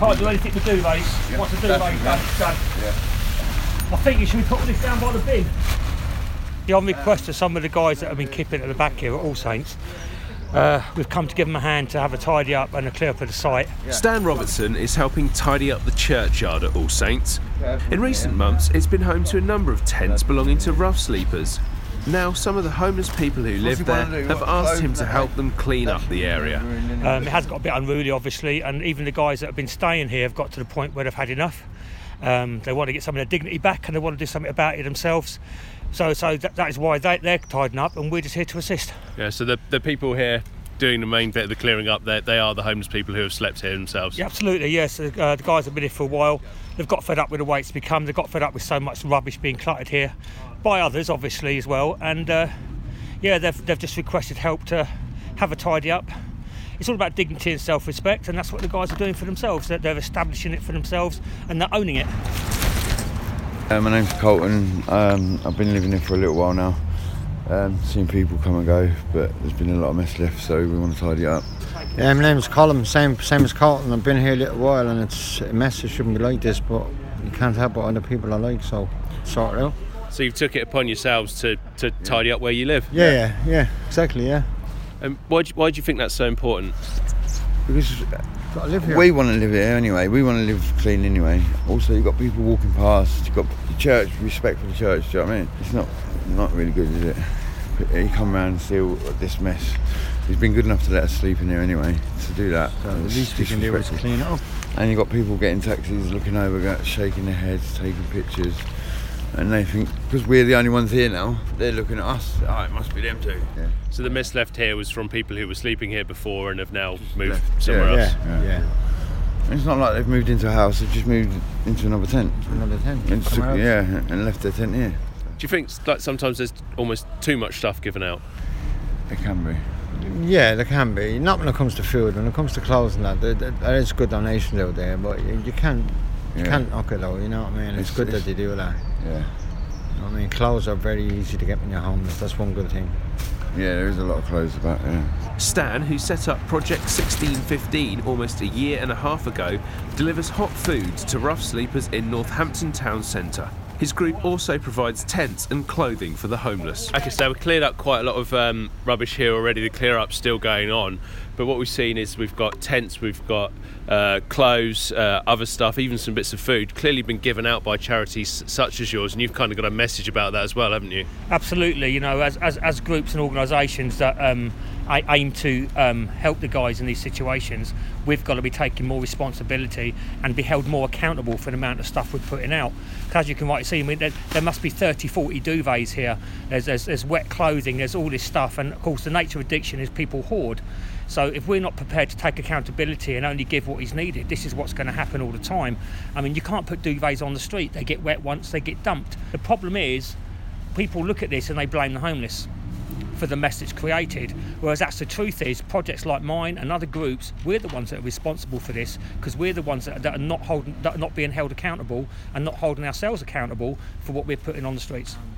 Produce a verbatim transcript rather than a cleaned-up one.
can't do anything with duvets. Yeah, Once the duvet's done, yeah. it's done. Yeah. I think you should put all this down by the bin. The on request of some of the guys that have been keeping at the back here at All Saints, uh, we've come to give them a hand to have a tidy up and a clear up of the site. Stan Robertson is helping tidy up the churchyard at All Saints. In recent months, it's been home to a number of tents belonging to rough sleepers. Now, some of the homeless people who live there have asked him to help them clean up the area. Um, it has got a bit unruly, obviously, and even the guys that have been staying here have got to the point where they've had enough. Um, they want to get some of their dignity back, and they want to do something about it themselves. So, so that, that is why they, they're tidying up, and we're just here to assist. Yeah, so the, the people here doing the main bit of the clearing up, they, they are the homeless people who have slept here themselves? Yeah, absolutely, yes. Uh, the guys have been here for a while. They've got fed up with the way it's become. They've got fed up with so much rubbish being cluttered here by others, obviously, as well. And uh, yeah, they've, they've just requested help to have a tidy up. It's all about dignity and self-respect, and that's what the guys are doing for themselves. They're, they're establishing it for themselves, and they're owning it. Uh, my name's Colton. Um, I've been living here for a little while now. Um, seen people come and go, but there's been a lot of mess left, so we want to tidy it up. Yeah, my name's Colin, same same as Colton. I've been here a little while, and it's a mess. It shouldn't be like this, but you can't help what other people are like, so sort it out. So you've took it upon yourselves to, to tidy up where you live? Yeah, yeah, yeah, exactly, yeah. And why do you, why do you think that's so important? Because Gotta live here. we want to live here anyway. We want to live clean anyway. Also, you've got people walking past. You've got the church, respect for the church. Do you know what I mean? It's not not really good, is it? You come around and see all this mess. He's been good enough to let us sleep in here anyway. To do that, So the least you can do is clean it up. And you've got people getting taxis, looking over, go- shaking their heads, taking pictures. And they think, because we're the only ones here now, they're looking at us. Oh, it must be them too. Yeah. So the mess left here was from people who were sleeping here before and have now moved left. somewhere Yeah, else? Yeah, yeah. And it's not like they've moved into a house, they've just moved into another tent. Another tent. And just took, somewhere else. yeah, and left their tent here. Do you think like sometimes there's almost too much stuff given out? It can be. Yeah, there can be. Not when it comes to food. When it comes to clothes and that, there, there, there is good donations out there, but you, you can't, you Yeah. can't knock it though. You know what I mean? It's, It's- good it's- that they do that. Yeah. You know what I mean, clothes are very easy to get when you're homeless. That's one good thing. Yeah, there is a lot of clothes about, yeah. Stan, who set up Project sixteen fifteen almost a year and a half ago, delivers hot food to rough sleepers in Northampton town centre. His group also provides tents and clothing for the homeless. Okay, so we've cleared up quite a lot of um, rubbish here already. The clear up's still going on, but what we've seen is we've got tents, we've got uh, clothes, uh, other stuff, even some bits of food, clearly been given out by charities such as yours, and you've kind of got a message about that as well, haven't you? Absolutely, you know, as as, as groups and organisations that um, I aim to um, help the guys in these situations, we've got to be taking more responsibility and be held more accountable for the amount of stuff we're putting out. As you can rightly see, I mean, there, there must be thirty, forty duvets here. There's, there's, there's wet clothing, there's all this stuff, and of course the nature of addiction is people hoard. So if we're not prepared to take accountability and only give what is needed, this is what's going to happen all the time. I mean, you can't put duvets on the street. They get wet once, they get dumped. The problem is, people look at this and they blame the homeless for the mess it's created, whereas that's the truth is projects like mine and other groups, we're the ones that are responsible for this, because we're the ones that, that are not holding, that are not being held accountable and not holding ourselves accountable for what we're putting on the streets.